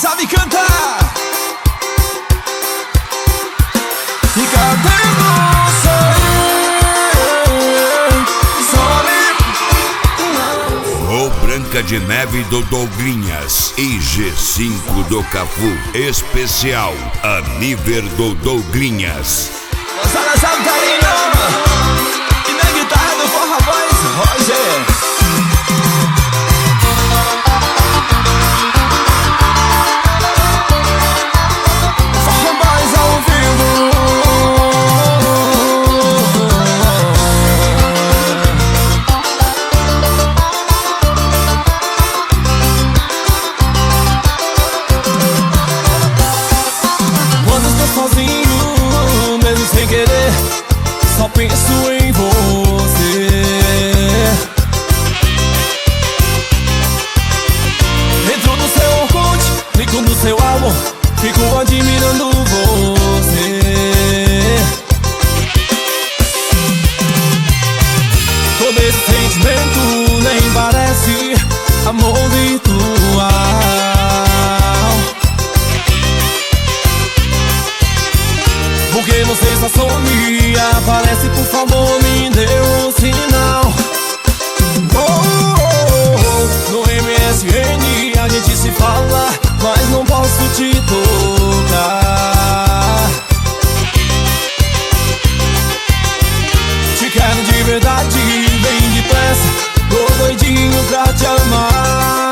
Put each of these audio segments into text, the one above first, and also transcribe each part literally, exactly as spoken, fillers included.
sabe cantar. E cadê você? O Branca de Neve do Douglinhas e G cinco do Cafu. Especial Aniver do Douglinhas. Moçada sabe carinho. E na guitarra do Forró Boys, Roger. Só penso em você. Entro no seu Orkut, clico no seu álbum, fico admirando você. Todo esse sentimento nem parece amor virtual. Porque você só some e aparece, por favor, me dê um sinal. Oh, oh, oh. No M S N a gente se fala, mas não posso te tocar. Te quero de verdade, bem depressa, tô doidinho pra te amar.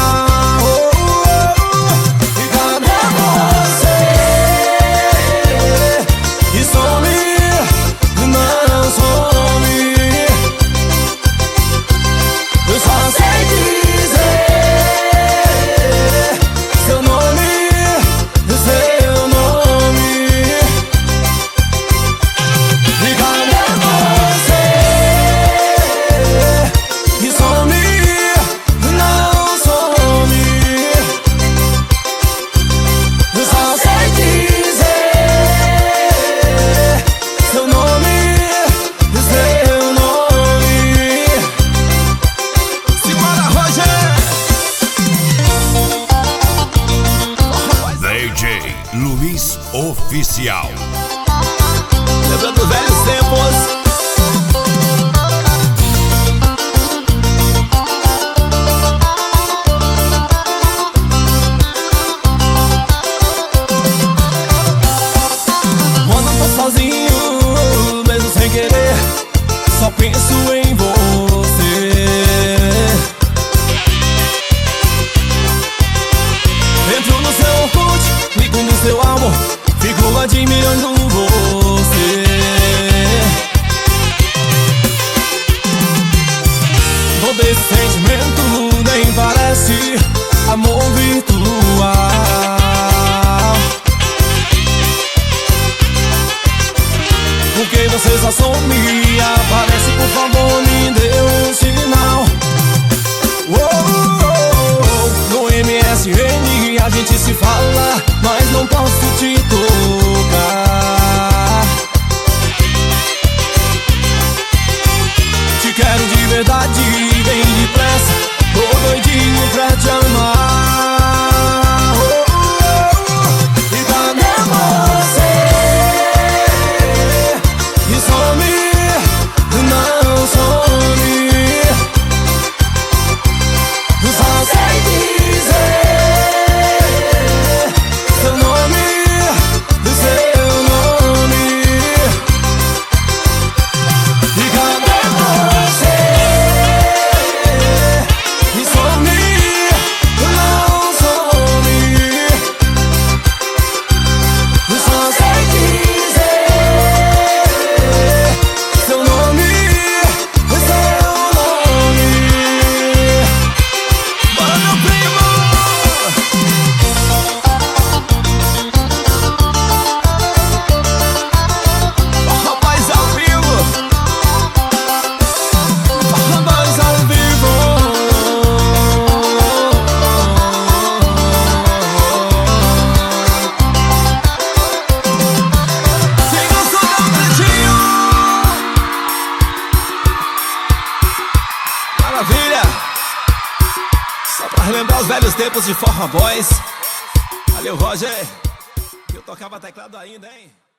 Luiz Oficial. Lembrando velhos tempos. Quando eu tô sozinho, mesmo sem querer, só penso em você. Entro no seu Orkut, clico no seu álbum, fico admirando você. Todo esse sentimento nem parece amor virtual. Porque você só some e aparece, por favor, me dê um sinal. Oh, oh, oh. No M S N a gente se fala, mas não posso te tocar. Te quero de verdade, bem depressa, tô doidinho pra te amar. Oh, oh, oh. E cadê você? E some, não some. Só sei dizer seu nome, seu nome. E cadê você? E some, não some. Só sei dizer seu nome, seu nome. Bora, meu primo! Rapaz ao vivo, rapaz ao vivo. Quem gostou dá um dedinho. Maravilha. Só pra relembrar os velhos tempos de Forró Boys. Valeu, Roger. Eu tocava teclado ainda, hein?